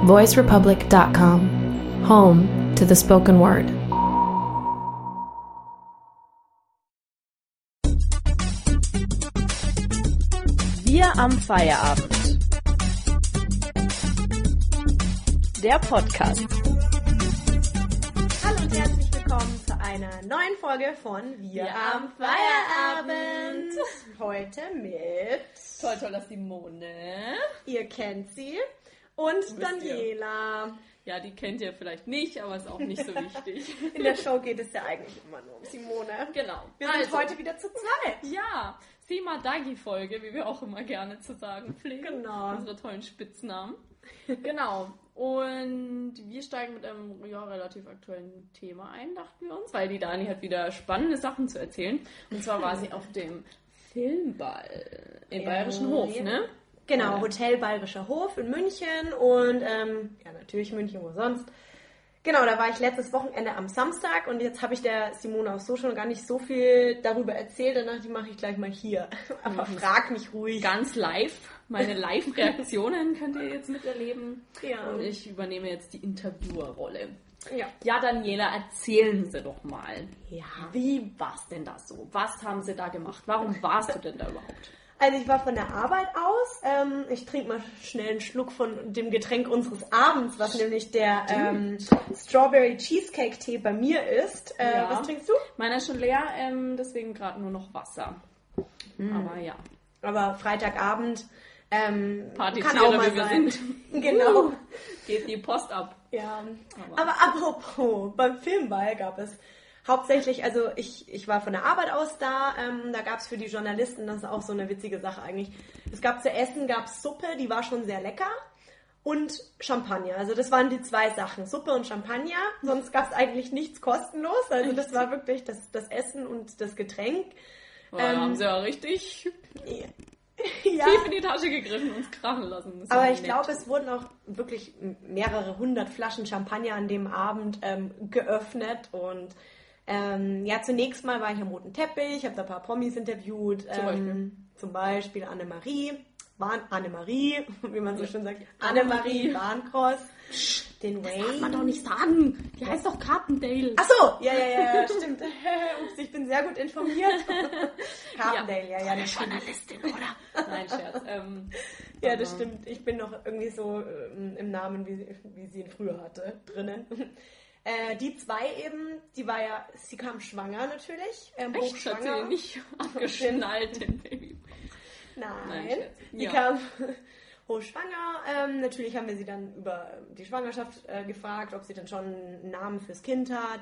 voicerepublic.com, home to the spoken word. Wir am Feierabend. Der Podcast. Hallo und herzlich willkommen zu einer neuen Folge von Wir am Feierabend. Heute mit Toll, dass Simone. Ihr kennt sie. Und Daniela. Ja, die kennt ihr vielleicht nicht, aber ist auch nicht so wichtig. In der Show geht es ja eigentlich immer nur um Simone. Genau. Wir sind heute wieder zu zweit. Ja, Sima Dagi-Folge, wie wir auch immer gerne zu sagen pflegen. Genau. Unsere tollen Spitznamen. Genau. Und wir steigen mit einem relativ aktuellen Thema ein, dachten wir uns, weil die Dani hat wieder spannende Sachen zu erzählen. Und zwar war sie auf dem Filmball im Bayerischen Hof, ne? Genau, Hotel Bayerischer Hof in München und natürlich München, wo sonst. Genau, da war ich letztes Wochenende am Samstag und jetzt habe ich der Simone auch so schon gar nicht so viel darüber erzählt, danach die mache ich gleich mal hier. Aber frag mich ruhig. Ganz live, meine Live-Reaktionen könnt ihr jetzt miterleben. Ja. Und ich übernehme jetzt die Interviewerrolle. Ja, Daniela, erzählen Sie doch mal. Ja. Wie war es denn da so? Was haben Sie da gemacht? Warum warst du denn da überhaupt? Also ich war von der Arbeit aus. Ich trinke mal schnell einen Schluck von dem Getränk unseres Abends, was nämlich der Strawberry Cheesecake Tee bei mir ist. Was trinkst du? Meiner ist schon leer, deswegen gerade nur noch Wasser. Aber ja. Aber Freitagabend Partytiere, kann auch mal wie wir sein. sind. Genau. Geht die Post ab. Ja. Aber apropos, beim Filmball gab es hauptsächlich, also ich war von der Arbeit aus da gab es für die Journalisten, das ist auch so eine witzige Sache eigentlich. Es gab zu essen, gab es Suppe, die war schon sehr lecker und Champagner. Also das waren die zwei Sachen, Suppe und Champagner. Sonst gab es eigentlich nichts kostenlos. Also das war wirklich das Essen und das Getränk. Haben sie ja richtig tief in die Tasche gegriffen und uns krachen lassen. Aber ich glaube, es wurden auch wirklich mehrere 100 Flaschen Champagner an dem Abend geöffnet und zunächst mal war ich am roten Teppich, habe da ein paar Promis interviewt, zum Beispiel Annemarie, wie man so schön sagt, Annemarie Warncross, den Wayne. Das darf man doch nicht sagen, die heißt doch Carpendale. Achso, ja, stimmt. Ups, ich bin sehr gut informiert. Carpendale, ja. Eine Journalistin, oder? Nein, Scherz. Ja, das stimmt. Ich bin noch irgendwie so im Namen, wie sie ihn früher hatte, drinnen. Die zwei eben, sie kam schwanger natürlich. Echt? Hat sie nicht abgeschnallt, den Baby? Nein. Die kam hochschwanger. Natürlich haben wir sie dann über die Schwangerschaft gefragt, ob sie dann schon einen Namen fürs Kind hat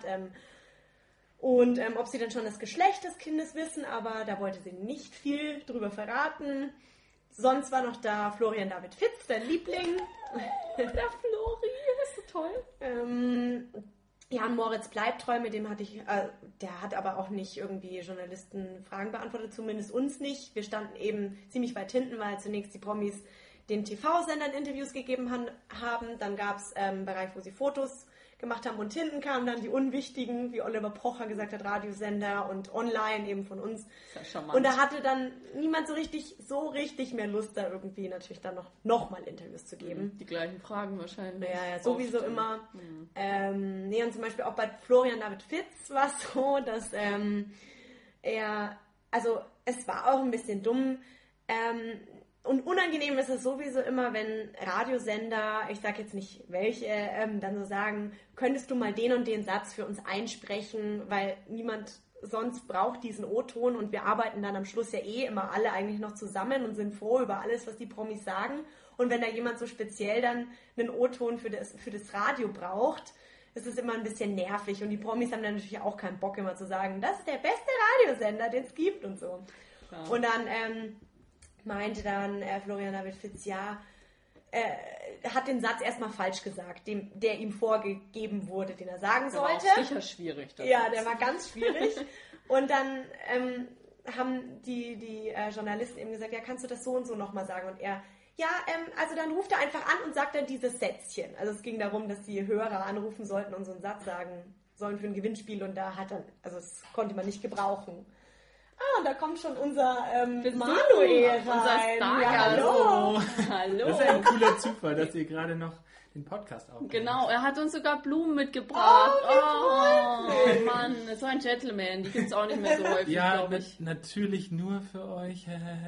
und ob sie dann schon das Geschlecht des Kindes wissen, aber da wollte sie nicht viel drüber verraten. Sonst war noch da Florian David Fitz, dein Liebling. Der Flori, ist so toll. Jan Moritz Bleibtreu, mit dem hatte ich, der hat aber auch nicht irgendwie Journalisten Fragen beantwortet, zumindest uns nicht. Wir standen eben ziemlich weit hinten, weil zunächst die Promis den TV-Sendern Interviews gegeben haben. Dann gab es einen Bereich, wo sie Fotos gemacht haben und hinten kamen dann die Unwichtigen, wie Oliver Pocher gesagt hat, Radiosender und online eben von uns. Das ist charmant. Und da hatte dann niemand so richtig mehr Lust, da irgendwie natürlich dann noch mal Interviews zu geben. Die gleichen Fragen wahrscheinlich. Ja, sowieso immer. Und zum Beispiel auch bei Florian David Fitz war es so, dass es war auch ein bisschen dumm, und unangenehm ist es sowieso immer, wenn Radiosender, ich sag jetzt nicht welche, dann so sagen, könntest du mal den und den Satz für uns einsprechen, weil niemand sonst braucht diesen O-Ton und wir arbeiten dann am Schluss ja immer alle eigentlich noch zusammen und sind froh über alles, was die Promis sagen. Und wenn da jemand so speziell dann einen O-Ton für das Radio braucht, ist es immer ein bisschen nervig und die Promis haben dann natürlich auch keinen Bock immer zu sagen, das ist der beste Radiosender, den es gibt und so. Ja. Und dann meinte dann Florian David Fitz, hat den Satz erstmal falsch gesagt, der ihm vorgegeben wurde, den er sagen sollte. Das war auch sicher schwierig. Ja, der war ganz schwierig. Und dann haben die Journalisten eben gesagt, ja, kannst du das so und so nochmal sagen? Und er, also dann ruft er einfach an und sagt dann dieses Sätzchen. Also es ging darum, dass die Hörer anrufen sollten und so einen Satz sagen sollen für ein Gewinnspiel und das konnte man nicht gebrauchen. Und da kommt schon unser Manuel rein. Unser Star. Ja, hallo. hallo. Das ist ein cooler Zufall, dass ihr gerade noch den Podcast aufnehmt. Genau, er hat uns sogar Blumen mitgebracht. Oh Mann, so ein Gentleman. Die gibt's auch nicht mehr so häufig, Ja, glaube ich. natürlich nur für euch.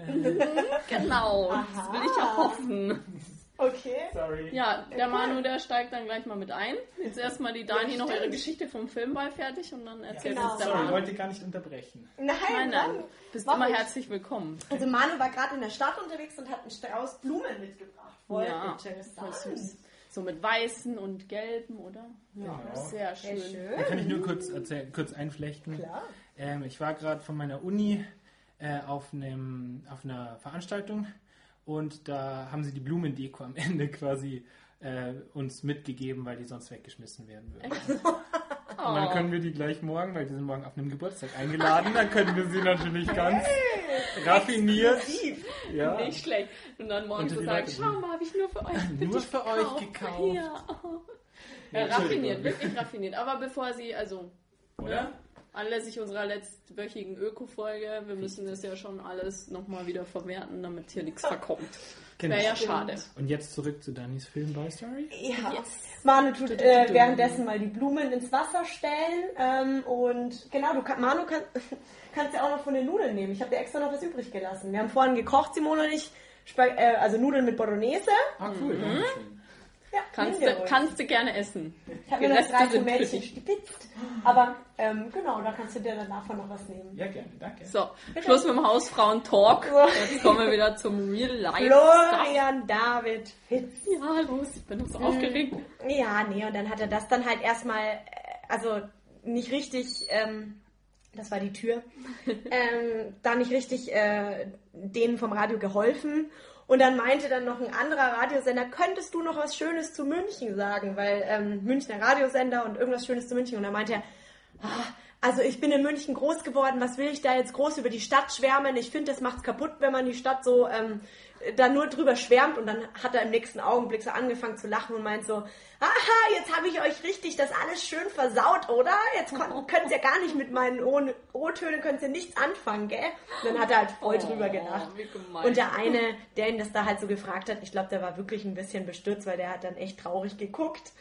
Genau, das will ich ja hoffen. Okay. Sorry. Ja, der Manu, der steigt dann gleich mal mit ein. Jetzt erstmal die Dani noch ihre stimmt. Geschichte vom Filmball fertig und dann erzählt genau. uns der Sorry, ich Manu. wollte gar nicht unterbrechen. Nein, bist Mach immer ich. herzlich willkommen. Also Manu war gerade in der Stadt unterwegs und hat einen Strauß Blumen mitgebracht. Voll Ja, interessant. voll süß. So mit weißen und gelben, oder? Ja, Genau. sehr schön. Da kann ich nur kurz einflechten. Klar. Ich war gerade von meiner Uni auf einer Veranstaltung und da haben sie die Blumendeko am Ende quasi uns mitgegeben, weil die sonst weggeschmissen werden würden. Und dann können wir die gleich morgen, weil die sind morgen auf einem Geburtstag eingeladen, dann können wir sie natürlich ganz raffiniert. Ja. Nicht schlecht. Und dann morgen Und so die sagen, Leute, schau mal, habe ich nur für euch Nur für euch gekauft. Ja. Ja, Ja, raffiniert, Entschuldigung. wirklich raffiniert. Aber bevor sie, also, Oder? anlässlich unserer letztwöchigen Öko-Folge, wir müssen das ja schon alles nochmal wieder verwerten, damit hier nichts verkommt. Genau. Wäre ja schade. Und jetzt zurück zu Danis Film-By-Story. Ja. Yes. Manu tut währenddessen mal die Blumen ins Wasser stellen. Und genau, Manu kannst ja auch noch von den Nudeln nehmen. Ich habe dir extra noch was übrig gelassen. Wir haben vorhin gekocht, Simone und ich, also Nudeln mit Bolognese. Ah, cool. Dankeschön. Ja, Kannst du gerne essen. Ich habe mir noch 3 Tomätchen gepitzt. Aber genau, da kannst du dir danach noch was nehmen. Ja, gerne, danke. So, Schluss mit dem Hausfrauen-Talk. Jetzt kommen wir wieder zum Real-Life. Florian David Fitz. Ja, los, ich bin so aufgeregt. Ja, nee, und dann hat er das dann halt erstmal, also nicht richtig, das war die Tür, da nicht richtig denen vom Radio geholfen. Und dann meinte dann noch ein anderer Radiosender, könntest du noch was Schönes zu München sagen? Weil Münchner Radiosender und irgendwas Schönes zu München. Und dann meinte er, also ich bin in München groß geworden, was will ich da jetzt groß über die Stadt schwärmen? Ich finde, das macht's kaputt, wenn man die Stadt so da nur drüber schwärmt. Und dann hat er im nächsten Augenblick so angefangen zu lachen und meint so, aha, jetzt habe ich euch richtig das alles schön versaut, oder? Jetzt könnt ihr ja gar nicht mit meinen O-Tönen, könnt ihr nichts anfangen, gell? Und dann hat er halt voll drüber gelacht. Wie gemein. Und der eine, der ihn das da halt so gefragt hat, ich glaube, der war wirklich ein bisschen bestürzt, weil der hat dann echt traurig geguckt.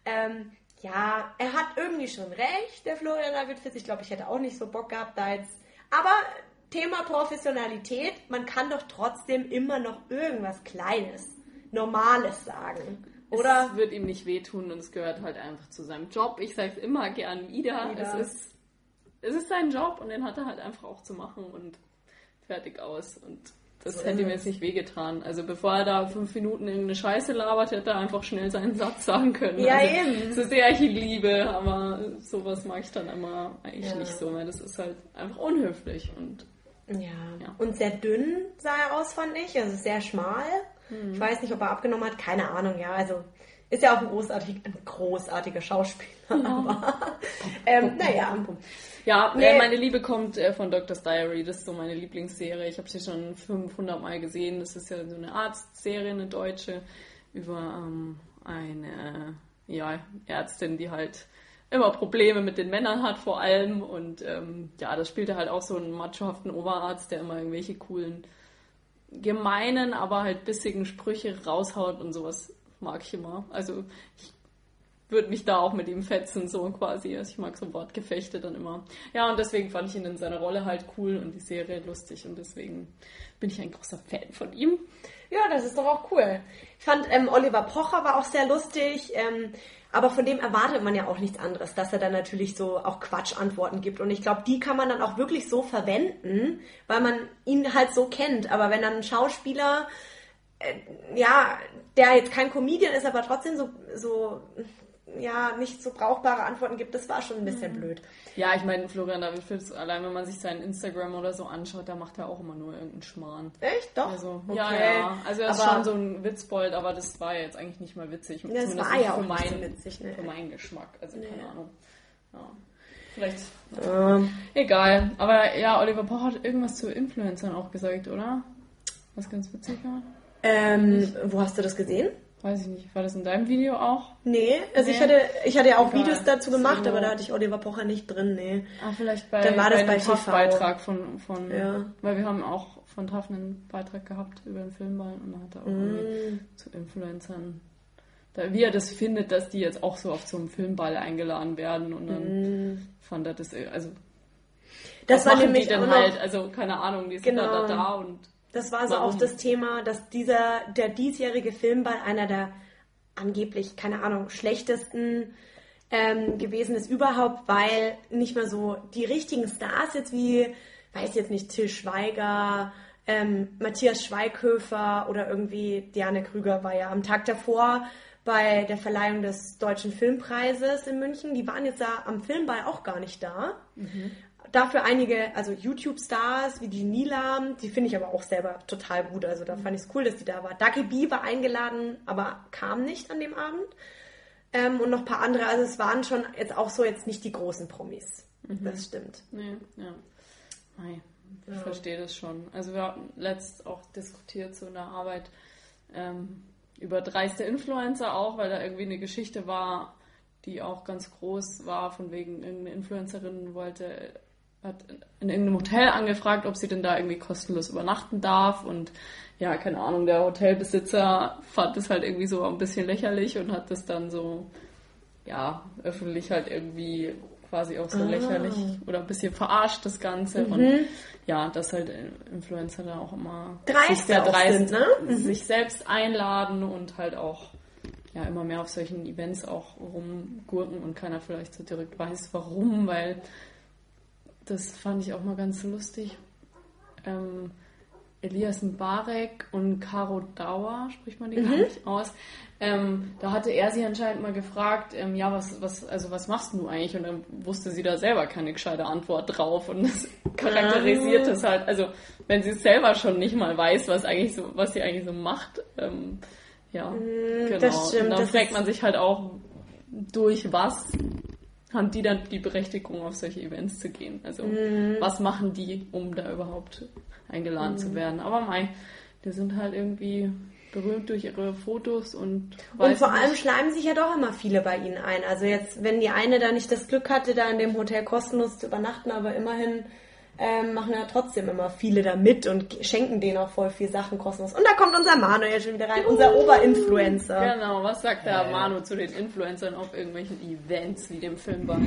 Ja, er hat irgendwie schon recht, der Florian David Fitz. Ich glaube, ich hätte auch nicht so Bock gehabt, da jetzt. Aber Thema Professionalität, man kann doch trotzdem immer noch irgendwas Kleines, Normales sagen. Oder? Es wird ihm nicht wehtun und es gehört halt einfach zu seinem Job. Ich sage es immer gern wieder. Es ist sein Job und den hat er halt einfach auch zu machen und fertig aus. Und das hätte ihm jetzt nicht wehgetan. Also bevor er da 5 Minuten irgendeine Scheiße labert, hätte er einfach schnell seinen Satz sagen können. Ja, also, eben. So sehr ich ihn liebe, aber sowas mag ich dann immer eigentlich nicht so mehr. Das ist halt einfach unhöflich. Und Ja. Und sehr dünn sah er aus, fand ich. Also sehr schmal. Ich weiß nicht, ob er abgenommen hat. Keine Ahnung, ja. Also ist ja auch ein großartiger Schauspieler. Aber naja. Ja, meine Liebe kommt von Doctor's Diary. Das ist so meine Lieblingsserie. Ich habe sie schon 500 Mal gesehen. Das ist ja so eine Arztserie, eine deutsche, über eine Ärztin, die halt immer Probleme mit den Männern hat vor allem. Und das spielte halt auch so einen machohaften Oberarzt, der immer irgendwelche coolen, gemeinen, aber halt bissigen Sprüche raushaut und sowas mag ich immer. Also ich würde mich da auch mit ihm fetzen, so quasi. Also ich mag so Wortgefechte dann immer. Ja, und deswegen fand ich ihn in seiner Rolle halt cool und die Serie lustig und deswegen bin ich ein großer Fan von ihm. Ja, das ist doch auch cool. Ich fand, Oliver Pocher war auch sehr lustig, aber von dem erwartet man ja auch nichts anderes, dass er dann natürlich so auch Quatschantworten gibt. Und ich glaube, die kann man dann auch wirklich so verwenden, weil man ihn halt so kennt. Aber wenn dann ein Schauspieler, der jetzt kein Comedian ist, aber trotzdem so nicht so brauchbare Antworten gibt, das war schon ein bisschen blöd. Ja, ich meine, Florian David Fitz, allein wenn man sich seinen Instagram oder so anschaut, da macht er auch immer nur irgendeinen Schmarrn. Echt? Doch? Also, okay. Ja. Also er ist aber schon so ein Witzbold, aber das war ja jetzt eigentlich nicht mal witzig. das Zumindest war nicht ja für auch nicht so witzig. Ne? Für meinen Geschmack. Also keine Ahnung. Ja. Vielleicht. Egal. Aber ja, Oliver Pocher hat irgendwas zu Influencern auch gesagt, oder? Was ganz witzig war. Wo hast du das gesehen? Weiß ich nicht. War das in deinem Video auch? Nee, also ich hatte ja auch Egal. Videos dazu gemacht, So. aber da hatte ich Oliver Pocher nicht drin, nee. Ah, vielleicht Dann war das bei dem TV. Fachbeitrag von Ja. weil wir haben auch von Taff einen Beitrag gehabt über den Filmball und dann hat er auch irgendwie zu Influencern, wie er das findet, dass die jetzt auch so auf so einem Filmball eingeladen werden und dann fand er das, also das war nämlich die denn halt, also keine Ahnung, die sind da und das war so auch das Thema, dass der diesjährige Filmball einer der angeblich, keine Ahnung, schlechtesten gewesen ist überhaupt, weil nicht mehr so die richtigen Stars jetzt wie, weiß jetzt nicht, Till Schweiger, Matthias Schweighöfer oder irgendwie Diane Krüger war ja am Tag davor bei der Verleihung des Deutschen Filmpreises in München. Die waren jetzt da am Filmball auch gar nicht da. Dafür einige, also YouTube-Stars wie die Nilam, die finde ich aber auch selber total gut. Also da fand ich es cool, dass die da war. Dagi B war eingeladen, aber kam nicht an dem Abend. Und noch ein paar andere. Also es waren schon jetzt auch so jetzt nicht die großen Promis. Das stimmt. Nee, ja. Nein, ich verstehe das schon. Also wir hatten letzt auch diskutiert so in der Arbeit über dreiste Influencer auch, weil da irgendwie eine Geschichte war, die auch ganz groß war, von wegen irgendeine Influencerin hat in irgendeinem Hotel angefragt, ob sie denn da irgendwie kostenlos übernachten darf und ja, keine Ahnung, der Hotelbesitzer fand das halt irgendwie so ein bisschen lächerlich und hat das dann so, ja, öffentlich halt irgendwie quasi auch so lächerlich oder ein bisschen verarscht, das Ganze. Und ja, dass halt Influencer da auch immer dreist sind, ne? Sich selbst einladen und halt auch ja immer mehr auf solchen Events auch rumgurken und keiner vielleicht so direkt weiß, warum, weil das fand ich auch mal ganz lustig. Elias Mbarek und Caro Dauer, spricht man die gar nicht aus. Da hatte er sie anscheinend mal gefragt, ja, was machst du eigentlich? Und dann wusste sie da selber keine gescheite Antwort drauf. Und das charakterisiert es halt, also wenn sie es selber schon nicht mal weiß, was sie eigentlich so macht. Ja, genau. Das stimmt, und dann fragt man sich halt auch, durch was haben die dann die Berechtigung, auf solche Events zu gehen? Also was machen die, um da überhaupt eingeladen zu werden? Aber die sind halt irgendwie berühmt durch ihre Fotos und vor allem schleimen sich ja doch immer viele bei ihnen ein. Also jetzt, wenn die eine da nicht das Glück hatte, da in dem Hotel kostenlos zu übernachten, aber immerhin machen ja trotzdem immer viele da mit und schenken denen auch voll viel Sachen kostenlos. Und da kommt unser Manu ja schon wieder rein, unser Oberinfluencer. Genau, was sagt der Manu zu den Influencern auf irgendwelchen Events wie dem Filmball?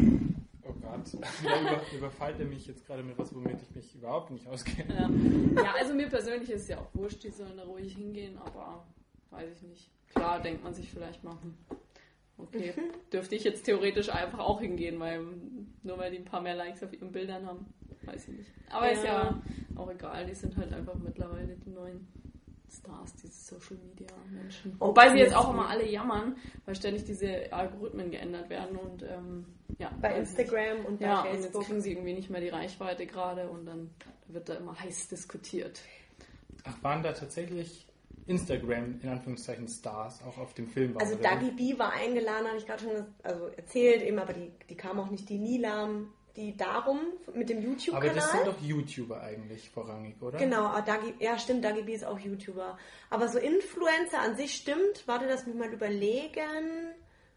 Oh Gott, da überfallt er mich jetzt gerade mit was, womit ich mich überhaupt nicht auskenne. Ja, also mir persönlich ist es ja auch wurscht, die sollen da ruhig hingehen, aber weiß ich nicht. Klar, denkt man sich vielleicht mal, okay, dürfte ich jetzt theoretisch einfach auch hingehen, nur weil die ein paar mehr Likes auf ihren Bildern haben. Weiß ich nicht. Aber ist ja auch egal, die sind halt einfach mittlerweile die neuen Stars, diese Social Media Menschen. Wobei sie jetzt auch immer alle jammern, weil ständig diese Algorithmen geändert werden und bei Instagram und bei Facebook. Und jetzt kriegen sie irgendwie nicht mehr die Reichweite gerade und dann wird da immer heiß diskutiert. Ach, waren da tatsächlich Instagram, in Anführungszeichen, Stars, auch auf dem Film? Also Dagi B war eingeladen, habe ich gerade schon erzählt, eben, aber die kam auch nicht, die Nilam, die darum mit dem YouTube-Kanal. Aber das sind doch YouTuber eigentlich vorrangig, oder? Genau, stimmt, Dagi B ist auch YouTuber. Aber so Influencer an sich stimmt, warte, lass mich mal überlegen.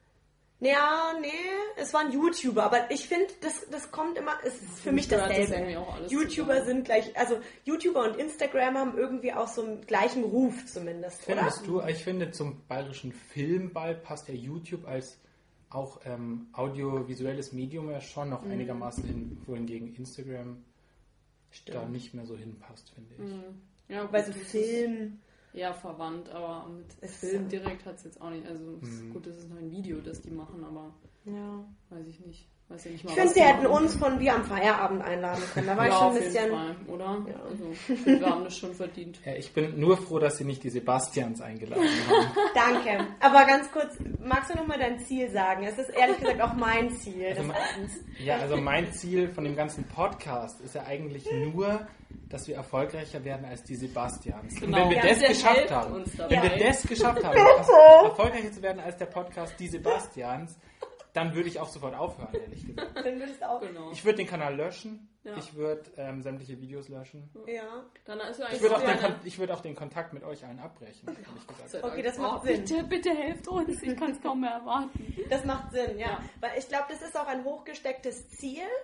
Ja, nee, es waren YouTuber, aber ich finde, das kommt immer, es ist für mich dasselbe. YouTuber sind gleich, also YouTuber und Instagram haben irgendwie auch so einen gleichen Ruf zumindest, Findest du? Ich finde, zum Bayerischen Filmball passt ja YouTube als auch audiovisuelles Medium ja schon noch einigermaßen hin, wohingegen Instagram da nicht mehr so hinpasst, finde ich. Ja, weil so Film... Ja, verwandt, aber mit Film direkt hat es jetzt auch nicht. Also gut, das ist noch ein Video, das die machen, aber weiß ich nicht. Weiß ja nicht mal, ich finde, sie hätten uns von Wir am Feierabend einladen können. Da war ich schon ein bisschen... Fall, oder? Ja. Also, ich finde, wir haben das schon verdient. Ja, ich bin nur froh, dass sie nicht die Sebastians eingeladen haben. Danke. Aber ganz kurz, magst du nochmal dein Ziel sagen? Es ist ehrlich gesagt auch mein Ziel. Also mein Ziel von dem ganzen Podcast ist ja eigentlich nur, dass wir erfolgreicher werden als die Sebastians. Genau. Und wenn wir das geschafft haben, erfolgreicher zu werden als der Podcast Die Sebastians, dann würde ich auch sofort aufhören, ehrlich gesagt. Dann würdest du auch. Genau. Ich würde den Kanal löschen. Ja. Ich würde sämtliche Videos löschen. Ja. Dann ist ich würde auch den Kontakt mit euch allen abbrechen. Okay, das macht Sinn. Bitte helft uns. Ich kann es kaum mehr erwarten. Das macht Sinn, ja. Weil ich glaube, das ist auch ein hochgestecktes Ziel.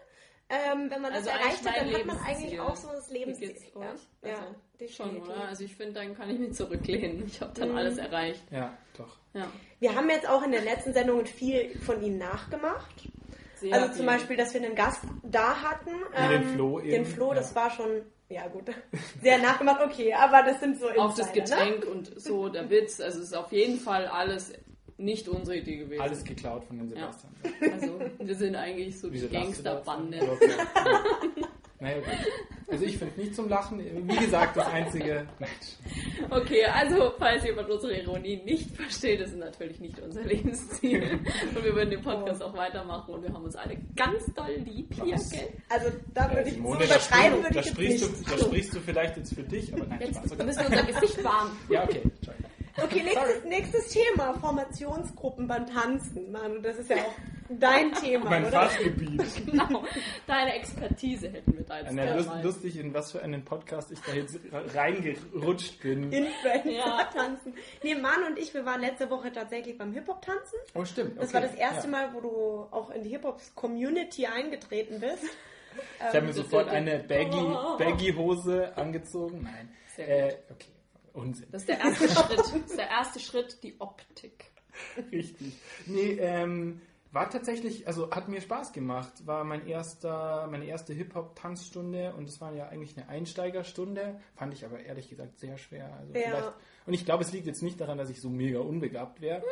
Wenn man das Also erreicht hat, dann eigentlich hat man mein eigentlich Lebensziel. auch so das Lebensziel. Wie geht's euch? Ja, Also, definitiv. schon, oder? Also ich finde, dann kann ich mich zurücklehnen. Ich habe dann alles erreicht. Ja, doch. Ja. Wir haben jetzt auch in den letzten Sendungen viel von ihnen nachgemacht. Sehr Also viel. zum Beispiel, dass wir einen Gast da hatten. den Flo eben. Den Flo, das Ja. war schon, ja gut, sehr nachgemacht, okay, aber das sind so Auch das Insider, ne? Getränk und so, der Witz. Also es ist auf jeden Fall alles nicht unsere Idee gewesen. Alles geklaut von den Sebastian. Also wir sind eigentlich so die Wieso lachst du da? Gangsterbande. Okay. Naja, gut. Also ich finde nicht zum Lachen. Wie gesagt, das einzige... Nein. Okay, also falls jemand unsere Ironie nicht versteht, das ist natürlich nicht unser Lebensziel. Und wir würden den Podcast auch weitermachen und wir haben uns alle ganz doll lieb hier, gell? Also da würde ich so Simone, übertreiben, würde da ich jetzt sprichst nicht. du, da sprichst du vielleicht jetzt für dich, aber nein, Jetzt Spaß. Okay. müssen wir unser Gesicht warm. Ja, okay. Entschuldigung. Okay, nächstes Thema, Formationsgruppen beim Tanzen. Manu, das ist ja auch dein Thema, Mein oder? Fachgebiet. Genau, deine Expertise hätten wir da jetzt Ja, mal. lustig, in was für einen Podcast ich da jetzt reingerutscht bin. Influencer Ja. tanzen. Nee, Manu und ich, wir waren letzte Woche tatsächlich beim Hip-Hop tanzen. Oh, stimmt. Das okay. war das erste Ja. Mal, wo du auch in die Hip-Hop-Community eingetreten bist. Ich habe mir sofort eine Baggy-Hose angezogen. Nein. Sehr gut. Okay. Unsinn. Das ist der erste Schritt. Das ist der erste Schritt, die Optik. Richtig. Nee, war tatsächlich, also hat mir Spaß gemacht. War meine erste Hip-Hop-Tanzstunde und es war ja eigentlich eine Einsteigerstunde. Fand ich aber ehrlich gesagt sehr schwer. Also Ja. Und ich glaube, es liegt jetzt nicht daran, dass ich so mega unbegabt wäre.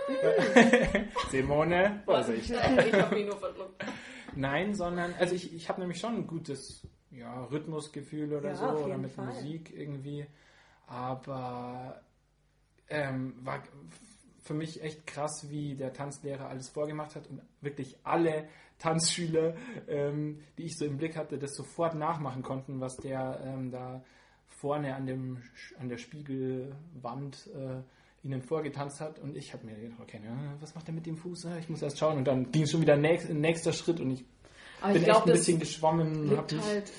Simone, Vorsicht. Ich habe mich nur verdrückt. Nein, sondern, also ich habe nämlich schon ein gutes Rhythmusgefühl oder Ja, so auf oder jeden mit Fall. Musik irgendwie. Aber war für mich echt krass, wie der Tanzlehrer alles vorgemacht hat und wirklich alle Tanzschüler, die ich so im Blick hatte, das sofort nachmachen konnten, was der da vorne an der Spiegelwand ihnen vorgetanzt hat. Und ich habe mir gedacht, okay, was macht er mit dem Fuß? Ich muss erst schauen. Und dann ging es schon wieder nächster Schritt und ich Aber bin ich echt glaube, ein das bisschen geschwommen, liegt halt.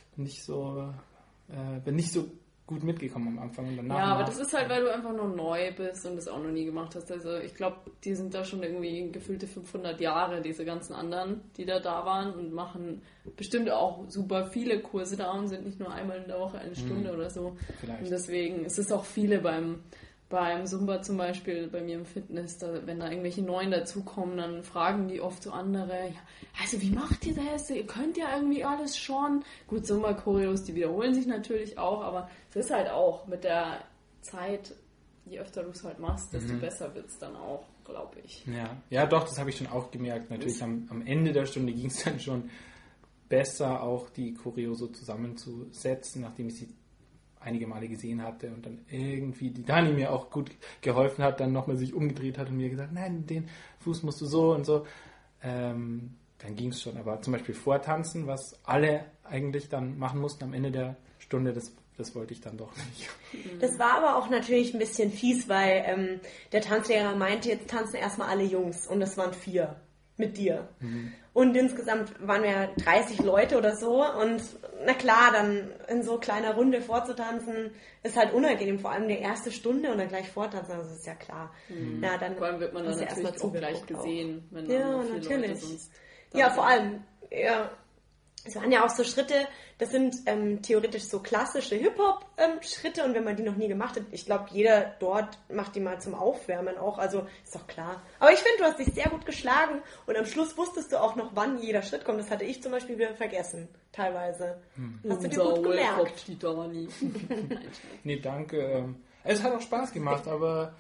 bin nicht so gut mitgekommen am Anfang und danach. Ja, aber das ist halt, weil du einfach nur neu bist und das auch noch nie gemacht hast. Also ich glaube, die sind da schon irgendwie gefühlte 500 Jahre, diese ganzen anderen, die da waren und machen bestimmt auch super viele Kurse da und sind nicht nur einmal in der Woche eine Stunde oder so. Vielleicht. Und deswegen ist es auch viele beim Zumba zum Beispiel, bei mir im Fitness, wenn da irgendwelche Neuen dazukommen, dann fragen die oft so andere, ja, also wie macht ihr das? Ihr könnt ja irgendwie alles schon. Gut, Zumba-Choreos, die wiederholen sich natürlich auch, aber es ist halt auch mit der Zeit, je öfter du es halt machst, desto besser wird es dann auch, glaube ich. Ja, doch, das habe ich schon auch gemerkt. Natürlich am Ende der Stunde ging es dann schon besser, auch die Choreo so zusammenzusetzen, nachdem ich sie einige Male gesehen hatte und dann irgendwie die Dani mir auch gut geholfen hat, dann nochmal sich umgedreht hat und mir gesagt, nein, den Fuß musst du so und so. Dann ging es schon. Aber zum Beispiel Vortanzen, was alle eigentlich dann machen mussten am Ende der Stunde, das wollte ich dann doch nicht. Das war aber auch natürlich ein bisschen fies, weil der Tanzlehrer meinte, jetzt tanzen erstmal alle Jungs und das waren 4 mit dir. Und insgesamt waren wir 30 Leute oder so und na klar, dann in so kleiner Runde vorzutanzen ist halt unangenehm, vor allem die erste Stunde und dann gleich vortanzen, das ist ja klar. Na, dann Vor allem wird man dann hast du natürlich erstmal auch gleich zugeguckt gesehen, wenn Ja, dann nur 4 Leute natürlich. sonst da Ja, sind. vor allem, ja. Es waren ja auch so Schritte, das sind theoretisch so klassische Hip-Hop-Schritte und wenn man die noch nie gemacht hat, ich glaube, jeder dort macht die mal zum Aufwärmen auch, also ist doch klar. Aber ich finde, du hast dich sehr gut geschlagen und am Schluss wusstest du auch noch, wann jeder Schritt kommt. Das hatte ich zum Beispiel wieder vergessen, teilweise. Hast du dir gut gemerkt. Die Dani. Nee, danke. Es hat auch Spaß gemacht, aber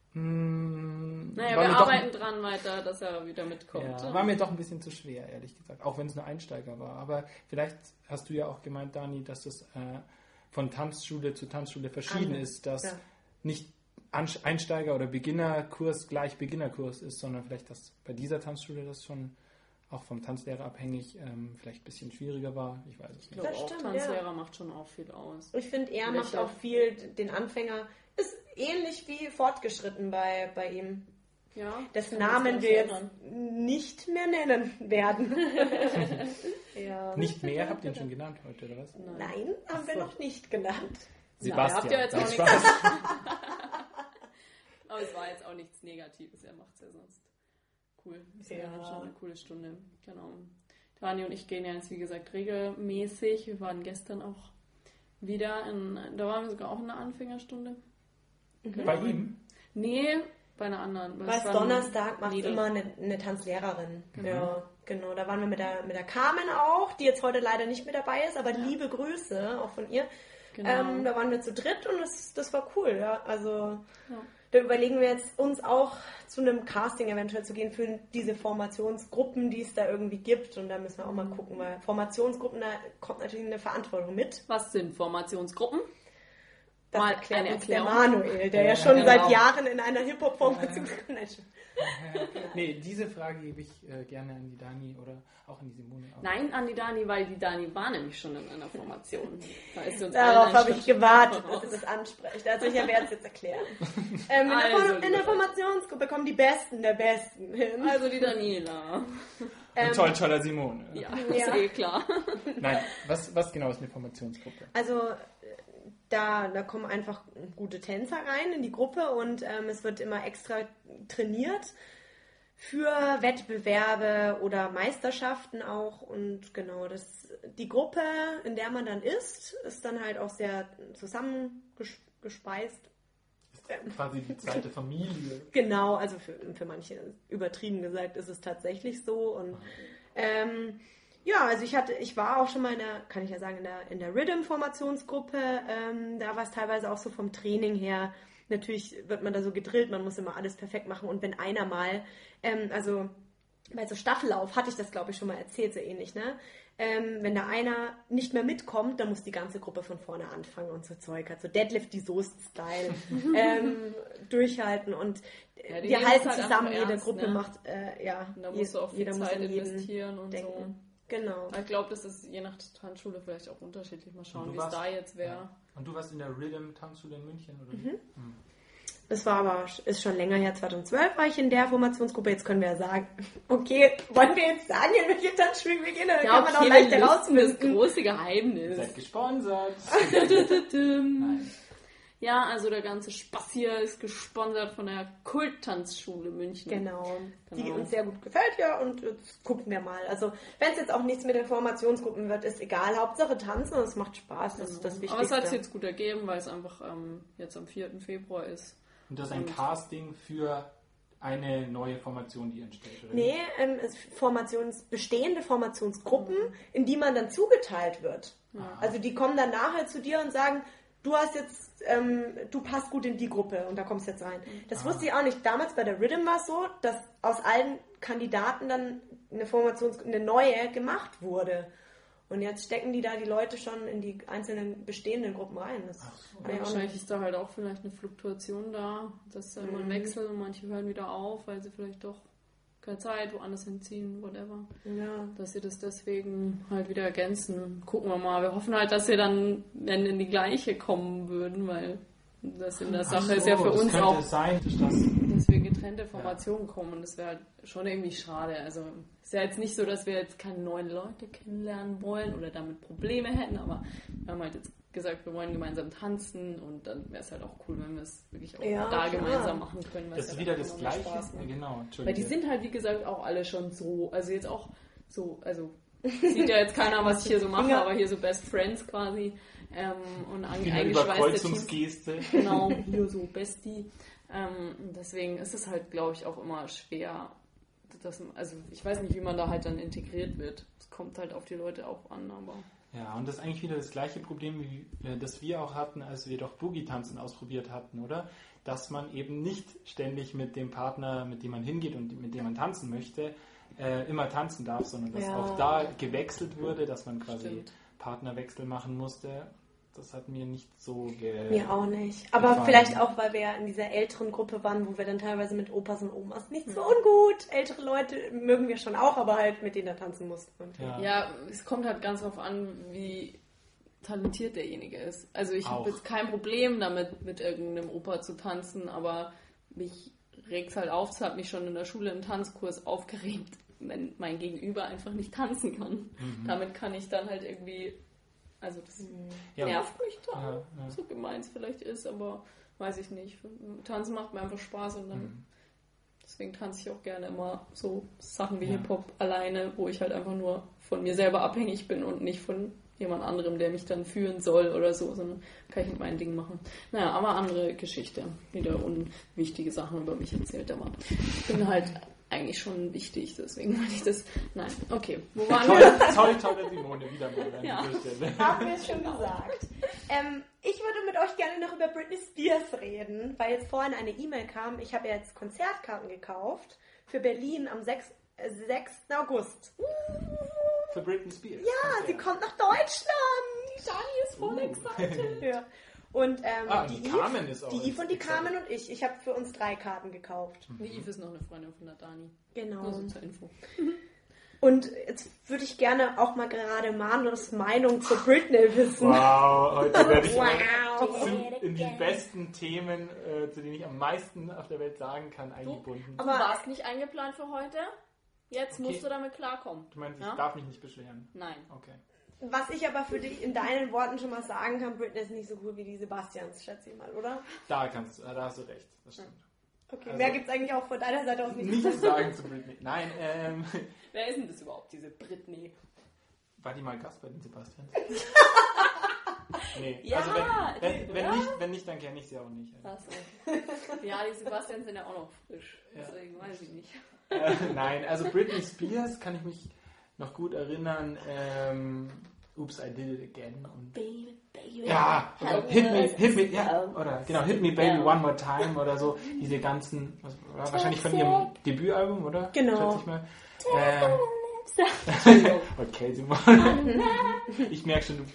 Naja, war wir mir doch- arbeiten dran weiter, dass er wieder mitkommt. Ja, war mir doch ein bisschen zu schwer, ehrlich gesagt. Auch wenn es nur Einsteiger war. Aber vielleicht hast du ja auch gemeint, Dani, dass das von Tanzschule zu Tanzschule verschieden Anders, ist, dass ja. nicht Einsteiger- oder Beginnerkurs gleich Beginnerkurs ist, sondern vielleicht, dass bei dieser Tanzschule das schon auch vom Tanzlehrer abhängig vielleicht ein bisschen schwieriger war. Ich weiß es Ich nicht. glaube Das auch, stimmt, Tanzlehrer ja. macht schon auch viel aus. Ich finde, er Welche? macht auch viel den Anfänger. Ist ähnlich wie fortgeschritten bei ihm. Ja, Dessen kann Namen mich wir daran jetzt nicht mehr nennen werden. Ja. Nicht mehr habt ihr ihn schon genannt heute, oder was? Nein, haben wir noch nicht genannt. Sebastian. habt ihr jetzt auch Nein, nicht- Spaß. Aber es war jetzt auch nichts Negatives, er macht es ja sonst. Cool. Das war Ja. ja schon eine coole Stunde. Genau. Dani und ich gehen ja jetzt, wie gesagt, regelmäßig. Wir waren gestern auch wieder da waren wir sogar auch in einer Anfängerstunde. Bei ihm? Nee, bei einer anderen. Weil Donnerstag macht immer eine Tanzlehrerin. Ja, genau. Da waren wir mit der Carmen auch, die jetzt heute leider nicht mit dabei ist, aber liebe Grüße auch von ihr. Genau. Da waren wir zu dritt und das war cool, ja. Also da überlegen wir jetzt uns auch zu einem Casting eventuell zu gehen für diese Formationsgruppen, die es da irgendwie gibt. Und da müssen wir auch mal gucken, weil Formationsgruppen, da kommt natürlich eine Verantwortung mit. Was sind Formationsgruppen? Das Mal erklärt eine uns der Erklärung. Manuel, der ja schon seit Jahren in einer Hip-Hop-Formation ist. Nee, diese Frage gebe ich gerne an die Dani oder auch an die Simone. Nein, an die Dani, weil die Dani war nämlich schon in einer Formation. Da ist sie uns Darauf allen habe ein ich Schritt gewartet, voraus. dass ihr das ansprecht. Also ich werde es jetzt erklären. In der Formationsgruppe kommen die Besten der Besten hin. Also die Daniela. Und toller Simone. Ja, ist eh klar. Nein, was genau ist eine Formationsgruppe? Also da kommen einfach gute Tänzer rein in die Gruppe und es wird immer extra trainiert für Wettbewerbe oder Meisterschaften auch. Und genau, die Gruppe, in der man dann ist dann halt auch sehr zusammengespeist. Quasi die zweite Familie. Genau, also für manche übertrieben gesagt ist es tatsächlich so. Und also ich war auch schon mal kann ich ja sagen, in der Rhythm-Formationsgruppe. Da war es teilweise auch so vom Training her. Natürlich wird man da so gedrillt, man muss immer alles perfekt machen. Und wenn einer mal, bei so Staffellauf hatte ich das, glaube ich, schon mal erzählt, so ähnlich, ne? Wenn da einer nicht mehr mitkommt, dann muss die ganze Gruppe von vorne anfangen und so Zeug. Also Deadlift die Soßen-Style durchhalten und wir halten halt zusammen, ernst, jede Gruppe ne? macht, Und da musst du auch viel jeder muss Zeit an jeden investieren und denken. so. Genau. Ich glaube, das ist je nach Tanzschule vielleicht auch unterschiedlich. Mal schauen, wie es da jetzt wäre. Ja. Und du warst in der Rhythm-Tanzschule in München, oder? Das ist schon länger her, 2012 war ich in der Formationsgruppe. Jetzt können wir ja sagen, okay, wollen wir jetzt sagen, in welche Tanzschule wir gehen? Dann kann man auch leicht das herausfinden. große Geheimnis. Seid gesponsert. Nein. Ja, also der ganze Spaß hier ist gesponsert von der Kulttanzschule München. Genau, die uns sehr gut gefällt, ja, und jetzt gucken wir mal. Also, wenn es jetzt auch nichts mit den Formationsgruppen wird, ist egal. Hauptsache tanzen und es macht Spaß, das ist das Wichtigste. Aber es hat sich jetzt gut ergeben, weil es einfach jetzt am 4. Februar ist. Und das ist ein Casting für eine neue Formation, die entsteht, oder? Nee, bestehende Formationsgruppen, in die man dann zugeteilt wird. Ja. Also die kommen dann nachher zu dir und sagen, du passt gut in die Gruppe und da kommst du jetzt rein. Das wusste ich auch nicht. Damals bei der Rhythm war es so, dass aus allen Kandidaten dann eine neue gemacht wurde. Und jetzt stecken die da die Leute schon in die einzelnen bestehenden Gruppen rein. Wahrscheinlich ist da halt auch vielleicht eine Fluktuation da, dass da immer ein Wechsel und manche hören wieder auf, weil sie vielleicht doch keine Zeit, woanders hinziehen, whatever. Ja. Dass sie das deswegen halt wieder ergänzen. Gucken wir mal. Wir hoffen halt, dass sie dann in die gleiche kommen würden, weil das in der Sache ist ja für uns auch, dass wir getrennte Formationen kommen und das wäre halt schon irgendwie schade. Also ist ja jetzt nicht so, dass wir jetzt keine neuen Leute kennenlernen wollen oder damit Probleme hätten, aber wir haben halt jetzt gesagt, wir wollen gemeinsam tanzen und dann wäre es halt auch cool, wenn wir es wirklich auch gemeinsam machen können. Das ist wieder das Gleiche. Genau, weil die sind halt, wie gesagt, auch alle schon so, also jetzt auch so, also sieht ja jetzt keiner, was ich hier so mache, aber hier so Best Friends quasi und eingeschweißte Teams. Genau, hier so Bestie. Deswegen ist es halt, glaube ich, auch immer schwer, also ich weiß nicht, wie man da halt dann integriert wird. Es kommt halt auf die Leute auch an, aber... Ja, und das ist eigentlich wieder das gleiche Problem, wie das wir auch hatten, als wir doch Boogie-Tanzen ausprobiert hatten, oder? Dass man eben nicht ständig mit dem Partner, mit dem man hingeht und mit dem man tanzen möchte, immer tanzen darf, sondern dass auch da gewechselt wurde, dass man quasi Partnerwechsel machen musste. Das hat mir nicht so mir auch nicht. Aber gefallen. Vielleicht auch, weil wir ja in dieser älteren Gruppe waren, wo wir dann teilweise mit Opas und Omas nicht so ungut. Ältere Leute mögen wir schon auch, aber halt mit denen da tanzen mussten. Ja, es kommt halt ganz drauf an, wie talentiert derjenige ist. Also ich habe jetzt kein Problem damit, mit irgendeinem Opa zu tanzen, aber mich regt es halt auf. Es hat mich schon in der Schule im Tanzkurs aufgeregt, wenn mein Gegenüber einfach nicht tanzen kann. Damit kann ich dann halt irgendwie... Also das nervt mich da, so gemein es vielleicht ist, aber weiß ich nicht. Tanzen macht mir einfach Spaß und dann Deswegen tanze ich auch gerne immer so Sachen wie Ja. Hip-Hop alleine, wo ich halt einfach nur von mir selber abhängig bin und nicht von jemand anderem, der mich dann führen soll oder so, sondern kann ich mit meinen Dingen machen. Naja, aber andere Geschichte. Wieder unwichtige Sachen über mich erzählt, aber ich bin halt eigentlich schon wichtig, deswegen wollte ich das... Nein, okay. Wo waren wir? Tolle Simone, wieder mal an Ja. dieser Stelle. Haben wir es schon gesagt. Ich würde mit euch gerne noch über Britney Spears reden, weil jetzt vorhin eine E-Mail kam. Ich habe ja jetzt Konzertkarten gekauft für Berlin am 6. August. Für Britney Spears. Ja, sie kommt nach Deutschland. Die Dani ist voll excited. Ja. Und die Carmen ist auch die Yves und die excited. Carmen und ich. Ich habe für uns 3 Karten gekauft. Die Yves ist noch eine Freundin von der Dani. Genau. Nur so zur Info. Und jetzt würde ich gerne auch mal gerade Manuels Meinung zu Britney wissen. Wow, heute werde ich Wow. sind in die besten Themen, zu denen ich am meisten auf der Welt sagen kann, eingebunden. Du Aber- warst nicht eingeplant für heute? Jetzt musst du damit klarkommen. Du meinst, ich Ja? darf mich nicht beschweren? Nein. Okay. Was ich aber für dich in deinen Worten schon mal sagen kann, Britney ist nicht so cool wie die Sebastians, schätze ich mal, oder? Da hast du recht, das stimmt. Okay, Also- mehr gibt es eigentlich auch von deiner Seite aus nicht. Nichts sagen zu Britney. Nein, Wer ist denn das überhaupt, diese Britney? war die mal Gast bei den Sebastians? Nee, Ja, also oder? wenn nicht, dann kenne ich sie auch nicht. Achso. Ja, die Sebastians sind ja auch noch frisch. Deswegen weiß ich nicht. Nein, also Britney Spears kann ich mich noch gut erinnern. Oops, I Did It Again. Und Baby, baby. ja, oder Hit Me, ja, oder genau, Hit Me Baby One More Time oder so. Diese ganzen, was war wahrscheinlich von ihrem Debütalbum, oder? Genau. Schätze ich mal. Okay, Simone. Ich merke schon,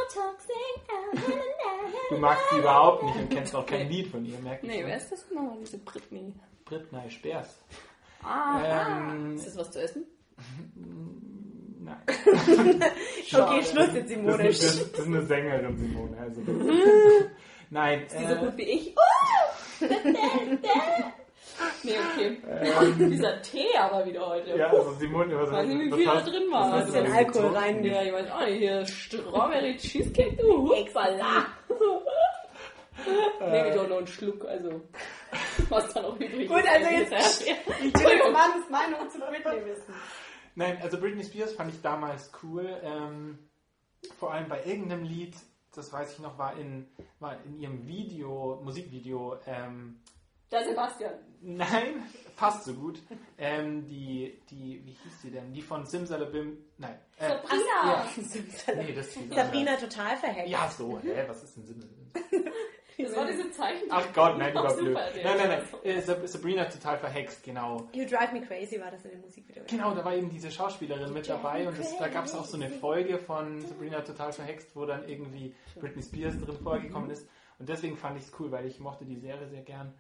du magst sie überhaupt nicht und kennst auch kein Lied von ihr, merke ich Nee, schon. wer ist das genau, diese Britney? Britney Spears. Ist das was zu essen? Nein. Okay, Schluss jetzt, Simone. Das ist eine Sängerin, Simone. Also, nein. Ist die so gut wie ich? Nee, okay. Dieser Tee aber wieder heute. Ja, also Simone, was weiß nicht, wie viel da drin war. was Hast du den Alkohol rein? Ja, ich weiß auch nicht. Hier Strawberry Cheesecake, du Hupsala. Nehme ich doch noch einen Schluck, also was da noch übrig Gut, also jetzt ist. ich will jetzt Manus Meinung zu Britney wissen. Nein, also Britney Spears fand ich damals cool. Vor allem bei irgendeinem Lied, das weiß ich noch, war in ihrem Musikvideo, Der Sebastian. nein, fast so gut. Wie hieß die denn? Die von Simsalabim, nein. Sabrina. Nee, das ist Sabrina total verheckt. Ja, so, was ist denn Simsalabim? Das war diese Zeichen. Ach Gott, nein, Auf überblöd. Super, Nein. Sabrina total verhext, genau. You Drive Me Crazy war das in dem Musikvideo. Genau, da war eben diese Schauspielerin mit dabei und da gab es auch so eine Folge von Sabrina total verhext, wo dann irgendwie Britney Spears drin vorgekommen ist. Und deswegen fand ich es cool, weil ich mochte die Serie sehr gern.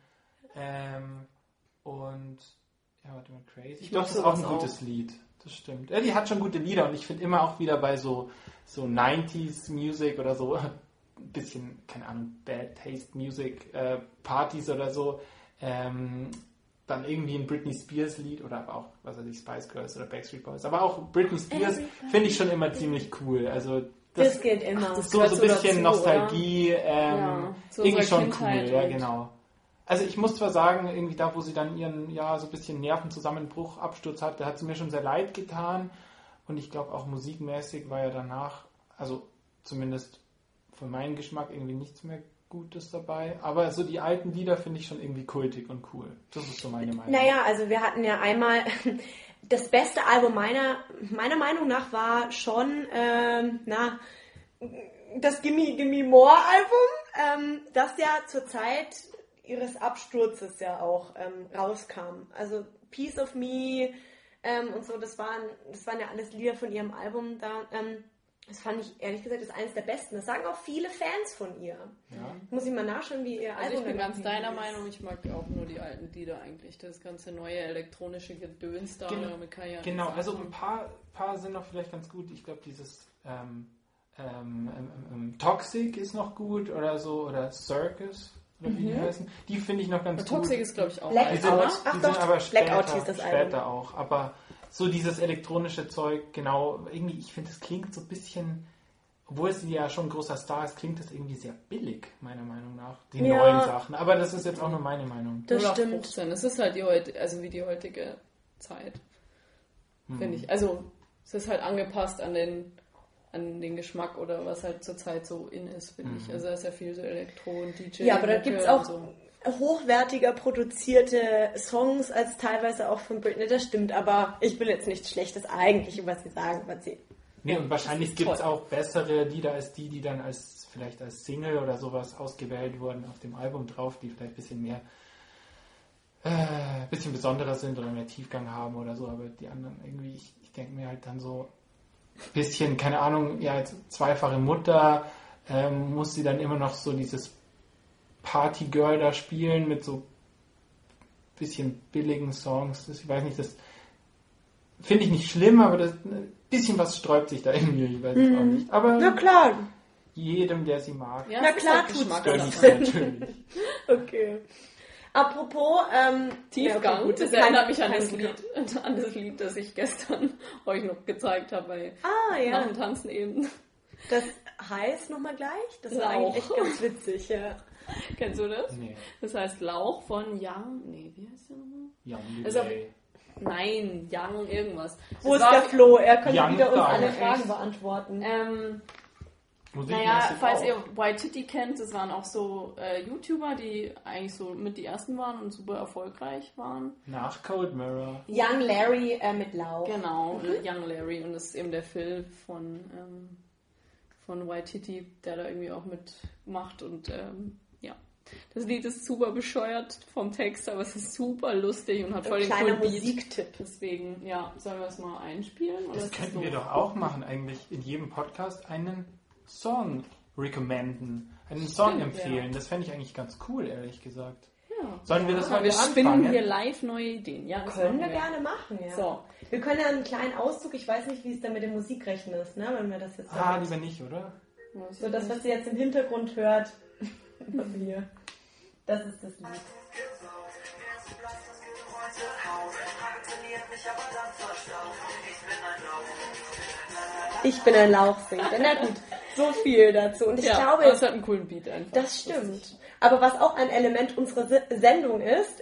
Und ja, warte mal, Crazy. Doch, das ist auch ein gutes Lied. Das stimmt. Ja, die hat schon gute Lieder und ich finde immer auch wieder bei so 90s Music oder so ein bisschen, keine Ahnung, Bad Taste Music Partys oder so, dann irgendwie ein Britney Spears Lied oder aber auch, was weiß ich, Spice Girls oder Backstreet Boys. Aber auch Britney Spears finde ich schon immer ziemlich cool. Also Das geht immer. das so gehört ein so bisschen dazu, Nostalgie, so irgendwie unserer schon Kindheit cool, ja und- genau. Also ich muss zwar sagen, irgendwie da, wo sie dann ihren, so ein bisschen Nervenzusammenbruch, Absturz hatte, hat sie mir schon sehr leid getan und ich glaube auch musikmäßig war ja danach, also zumindest für meinen Geschmack irgendwie nichts mehr Gutes dabei, aber so die alten Lieder finde ich schon irgendwie kultig und cool. Das ist so meine Meinung. Naja, also wir hatten ja einmal, das beste Album meiner Meinung nach war schon, das Gimme More Album, das ja zur Zeit ihres Absturzes ja auch rauskam. Also Piece of Me und so, das waren ja alles Lieder von ihrem Album da. Das fand ich, ehrlich gesagt, ist eines der besten. Das sagen auch viele Fans von ihr. Ja. Muss ich mal nachschauen, wie ihr Also Album ich bin ganz dann deiner ist. Meinung, ich mag auch nur die alten Lieder eigentlich. Das ganze neue elektronische Gedöns da, damit kann ich ja Genau, nichts also anfangen. ein paar sind noch vielleicht ganz gut. Ich glaube, dieses Toxic ist noch gut oder so, oder Circus, oder wie die heißen. Die finde ich noch ganz gut. Toxic ist, glaube ich, auch Blackout. Die sind, alt, Ach die doch, sind aber Blackout später, hieß das später Album. auch. Aber so dieses elektronische Zeug, genau, irgendwie, ich finde, das klingt so ein bisschen obwohl sie ja schon ein großer Star ist, klingt das irgendwie sehr billig, meiner Meinung nach, die Ja. neuen Sachen. Aber das ist jetzt auch nur meine Meinung. Das 0815. stimmt. Es ist halt wie die heutige Zeit, finde ich. Also es ist halt angepasst an den Geschmack oder was halt zurzeit so in ist, finde ich. Also da ist ja viel so Elektro und DJ. Ja, aber da gibt es auch so. hochwertiger produzierte Songs als teilweise auch von Britney. Das stimmt, aber ich will jetzt nichts Schlechtes eigentlich über sie sagen, was sie... Nee, und wahrscheinlich gibt es toll. auch bessere Lieder als die dann vielleicht als Single oder sowas ausgewählt wurden auf dem Album drauf, die vielleicht ein bisschen mehr bisschen besonderer sind oder mehr Tiefgang haben oder so, aber die anderen irgendwie, ich denke mir halt dann so ein bisschen, keine Ahnung, ja, jetzt zweifache Mutter, muss sie dann immer noch so dieses Partygirl da spielen mit so bisschen billigen Songs. Ich weiß nicht, das finde ich nicht schlimm, aber das ein bisschen was sträubt sich da irgendwie, ich weiß es auch nicht. Aber Na klar. jedem, der sie mag, Ja, Na es ist klar halt tut's Geschmackssache. gönne ich natürlich. Okay. Apropos Tiefgang, ja, okay, gut, das kein- erinnert mich an kein- das Lied, das ich gestern euch noch gezeigt habe bei Ah, ja. nach dem Tanzen eben. Das heißt nochmal gleich? Das war Lauch. eigentlich echt ganz witzig, ja. Kennst du das? Nee, Das heißt Lauch von Young. Nee, wie heißt der nochmal? Young Also- Delay. Nein, Young irgendwas. Wo Das ist war- der Flo? Er könnte Young wieder uns Thug. alle Fragen Echt? beantworten. Naja, Musikmäßig falls auch. ihr Waititi kennt, das waren auch so YouTuber, die eigentlich so mit die ersten waren und super erfolgreich waren. Nach Cold Mirror. Young Larry mit Lauch. Genau, Young Larry, und das ist eben der Phil von Waititi, der da irgendwie auch mitmacht, und ja. Das Lied ist super bescheuert vom Text, aber es ist super lustig und hat voll Ein den kleiner coolen Beat. Musiktipp. Deswegen, ja, sollen wir es mal einspielen? Oder Das ist könnten doof? wir doch auch machen, eigentlich in jedem Podcast einen Song recommenden, einen Song Stimmt, empfehlen. ja. Das fände ich eigentlich ganz cool, ehrlich gesagt. Ja. Sollen wir das Ja, heute wir spinnen anfangen? hier live neue Ideen. Ja, das Können wir machen gerne machen, ja. So. Wir können ja einen kleinen Auszug, ich weiß nicht, wie es da mit dem Musikrechten ist, ne? Wenn wir das jetzt Ah, lieber nicht, oder? so das, was ihr jetzt im Hintergrund hört, hier. Das ist das Lied. Ich bin ein Lauch, singt. Na gut, so viel dazu. Und ich Ja, glaube, aber es hat einen coolen Beat einfach. das stimmt. Aber was auch ein Element unserer Sendung ist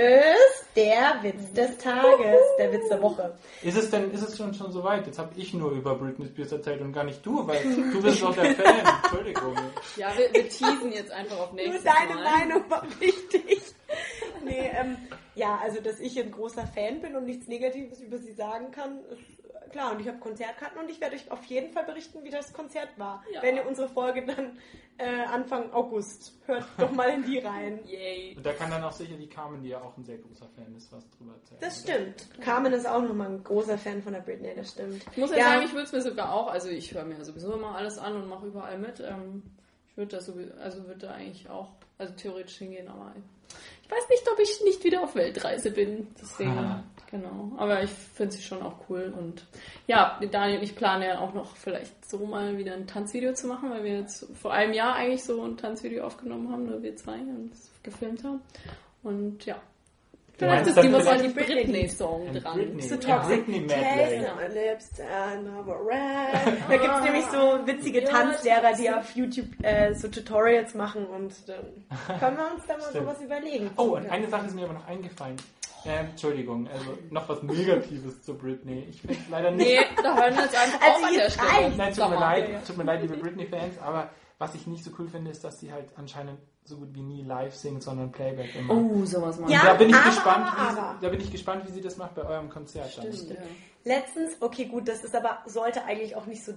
der Witz des Tages, der Witz der Woche. Ist es schon so weit? Jetzt habe ich nur über Britney Spears erzählt und gar nicht du, weil du bist doch der Fan. Entschuldigung. Ja, wir teasen jetzt einfach auf Nur nächstes deine Mal. Meinung war wichtig. Nee, ja, also dass ich ein großer Fan bin und nichts Negatives über sie sagen kann, ist klar. Und ich habe Konzertkarten und ich werde euch auf jeden Fall berichten, wie das Konzert war. Ja. Wenn ihr unsere Folge dann Anfang August hört, doch mal in die rein. Yay. Und da kann dann auch sicher die Carmen, die ja auch ein sehr großer Fan ist, was drüber erzählen. Das oder? stimmt. Carmen ist auch nochmal ein großer Fan von der Britney, das stimmt. Ich muss ja sagen, ich würde es mir sogar auch, also ich höre mir sowieso immer alles an und mache überall mit. Ich würde das sowieso, also würde da eigentlich auch, also theoretisch hingehen, aber ich weiß nicht, ob ich nicht wieder auf Weltreise bin. Deswegen, Aha. genau. Aber ich finde sie schon auch cool. Und ja, Daniel und ich planen ja auch noch vielleicht so mal wieder ein Tanzvideo zu machen, weil wir jetzt vor einem Jahr eigentlich so ein Tanzvideo aufgenommen haben, nur wir zwei und das gefilmt haben. Und ja. Vielleicht meinst ist dann die mal vielleicht die Britney-Song ein dran. Britney. So Ein toxic. Britney Taste Medley. on my lips and over red. Da gibt es nämlich so witzige Tanzlehrer, die auf YouTube so Tutorials machen und dann können wir uns da mal Stimmt. sowas überlegen. Oh, und eine Sache ist mir aber noch eingefallen. Entschuldigung, also noch was Negatives zu Britney. Ich finde leider nicht. Nee, da hören wir jetzt einfach Also auf an der jetzt Stelle. reicht's. Nein, Sag mal. tut mir leid, liebe Britney-Fans, aber was ich nicht so cool finde, ist, dass sie halt anscheinend so gut wie nie live singt, sondern Playback immer. Oh, sowas mal. Ja, Da bin ich aber, gespannt, wie sie das macht bei eurem Konzert. Dann. Stimmt, ja. Letztens, okay gut, das ist aber, sollte eigentlich auch nicht so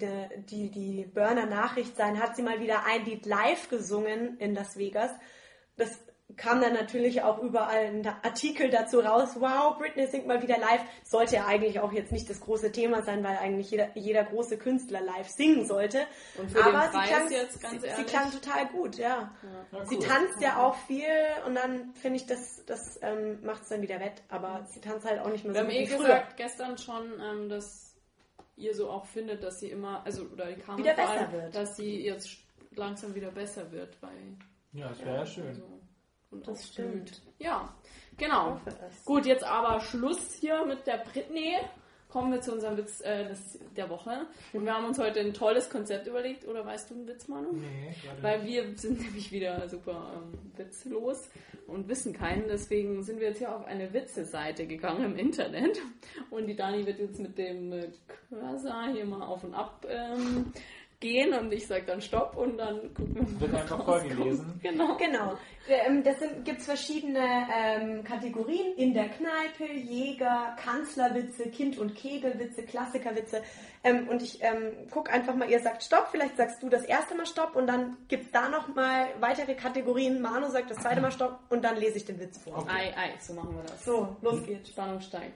die Burner-Nachricht sein, hat sie mal wieder ein Lied live gesungen in Las Vegas. Das kam dann natürlich auch überall ein Artikel dazu raus, wow, Britney singt mal wieder live. Sollte ja eigentlich auch jetzt nicht das große Thema sein, weil eigentlich jeder große Künstler live singen sollte. Und für Aber den Preis sie klang, jetzt, ganz sie ehrlich. klang total gut, ja. Ja, Sie cool. tanzt ja auch viel und dann finde ich, das macht es dann wieder wett. Aber sie tanzt halt auch nicht mehr Wir so haben gut wie früher. gesagt gestern schon, dass ihr so auch findet, dass sie immer, also oder die Carmen Wieder vor allem, besser wird. dass sie jetzt langsam wieder besser wird, weil Ja, das wäre ja schön. also, und Das auch stimmt. fühlt. Ja, genau. hoffe es. Gut, jetzt aber Schluss hier mit der Britney kommen wir zu unserem Witz der Woche. Und wir haben uns heute ein tolles Konzept überlegt. Oder weißt du einen Witz, Manu? Nee, Weil wir sind nämlich wieder super witzlos und wissen keinen. Deswegen sind wir jetzt hier auf eine Witze-Seite gegangen im Internet. Und die Dani wird jetzt mit dem Cursor hier mal auf und ab gehen und ich sage dann Stopp und dann gucken wir mal. Wird einfach vorgelesen. Genau. Gibt es verschiedene Kategorien in der Kneipe, Jäger, Kanzlerwitze, Kind- und Kegelwitze, Klassikerwitze. Und ich gucke einfach mal, ihr sagt Stopp, vielleicht sagst du das erste Mal Stopp und dann gibt es da nochmal weitere Kategorien. Manu sagt das zweite Mal Stopp und dann lese ich den Witz vor. Okay. Ei, so machen wir das. So, los geht's. Spannung steigt.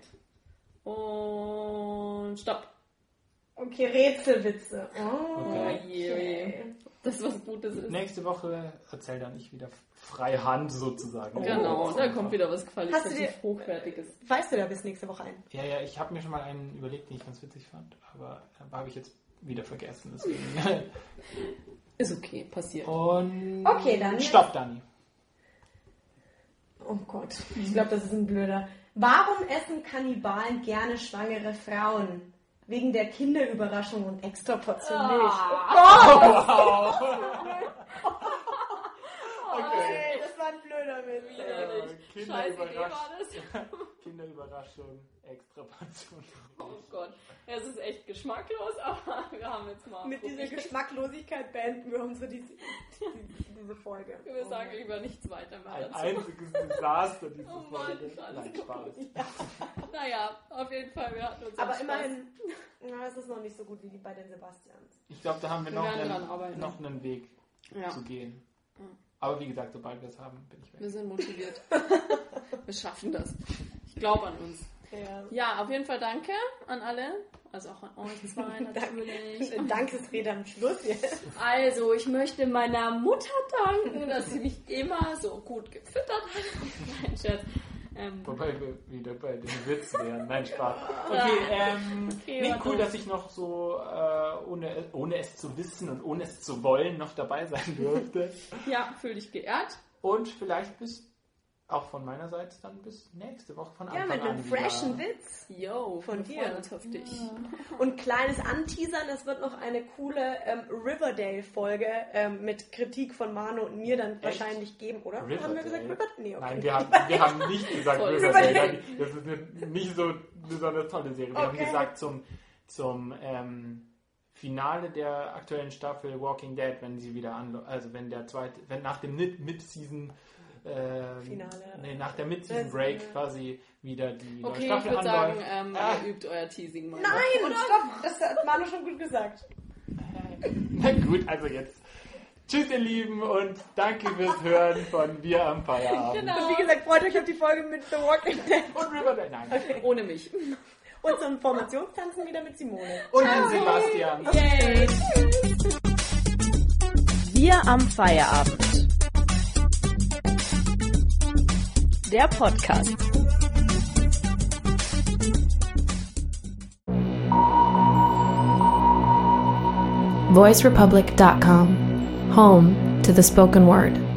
Und Stopp. Okay, Rätselwitze. Oh, Okay. Okay. Das was Gutes ist. Nächste Woche erzähl dann ich wieder freihand sozusagen. Genau, da kommt wieder was qualitativ Hast Hochwertiges. Weißt du da bis nächste Woche ein? Ja, ich habe mir schon mal einen überlegt, den ich ganz witzig fand, aber habe ich jetzt wieder vergessen. Deswegen. Ist okay, passiert. Und Okay, dann Stopp, Dani. Oh Gott, ich glaube, das ist ein blöder. Warum essen Kannibalen gerne schwangere Frauen? Wegen der Kinderüberraschung und extra Portion Milch. Okay, das war ein blöder Witz. Scheiße Idee war das. Kinderüberraschung, extra Portion. Oh Gott, es ist echt geschmacklos, aber wir haben jetzt mal Mit dieser Geschmacklosigkeit beenden wir unsere diese Folge. Wir sagen lieber nichts weiter mehr Ein dazu. einziges Desaster, diese Oh Mann, Folge. alles Nein, kaputt. Spaß. Naja, auf jeden Fall, wir hatten uns Aber Spaß. immerhin, es ist noch nicht so gut wie die bei den Sebastians. Ich glaube, da haben wir Wir werden dran arbeiten. noch einen Weg Ja. zu gehen. Aber wie gesagt, sobald wir es haben, bin ich weg. Wir sind motiviert. Wir schaffen das. Ich glaube an uns. Ja, auf jeden Fall danke an alle. Also auch an euch zwei natürlich. Dankesrede am Schluss jetzt. Also, ich möchte meiner Mutter danken, dass sie mich immer so gut gefüttert hat. Nein, Scherz. Wobei wir wieder bei dem Witz wären. Nein, Spaß. Okay, nee, war cool, doof. dass ich noch so, ohne es zu wissen und ohne es zu wollen, noch dabei sein durfte. Ja, fühl dich geehrt. Und vielleicht auch von meiner Seite dann bis nächste Woche von Ja, Anfang mit einem an freshen wieder. Witz. Yo, Von wir dir. freuen uns auf dich. Und kleines Anteasern, es wird noch eine coole Riverdale-Folge mit Kritik von Manu und mir dann wahrscheinlich geben, oder? Haben wir Riverdale? gesagt Riverdale? Nee, okay. Nein, wir haben nicht gesagt Toll. Riverdale. Das ist eine nicht so besonders tolle Serie. Wir haben gesagt zum Finale der aktuellen Staffel Walking Dead, wenn sie wieder wenn nach dem Mid-Season Finale. Nee, nach der Mid-Season Break quasi wieder die neue Okay, ich Staffel würde sagen, anläuft. ihr übt euer Teasing mal. Nein, stopp! Das hat Manu schon gut gesagt. Na gut, also jetzt. Tschüss, ihr Lieben, und danke fürs Hören von Wir am Feierabend. Genau. Und wie gesagt, freut euch auf die Folge mit The Walking Dead. Und Riverdale. Nein. Ohne mich. Und zum Formationstanzen wieder mit Simone. Und den Sebastian. Yay! Wir am Feierabend. Der Podcast. VoiceRepublic.com, home to the spoken word.